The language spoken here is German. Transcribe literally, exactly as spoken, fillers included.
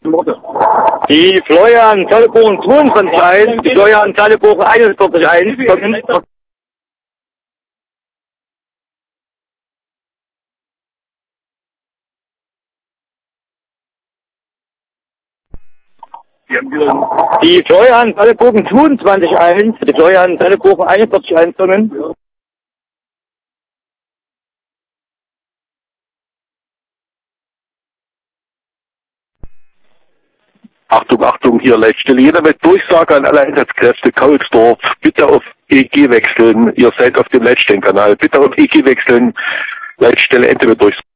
Die Florian Zallebogen zweiundzwanzig eins, die Florian Zallebogen einundvierzig eins kommen. Die Florian Zallebogen zweiundzwanzig eins, die Florian Zallebogen einundvierzig eins kommen. Achtung, Achtung, hier Leitstelle. Jeder mit Durchsage an alle Einsatzkräfte, Kaulsdorf, bitte auf E G wechseln. Ihr seid auf dem Leitstellenkanal. Bitte auf E G wechseln. Leitstelle Ende mit Durchsage.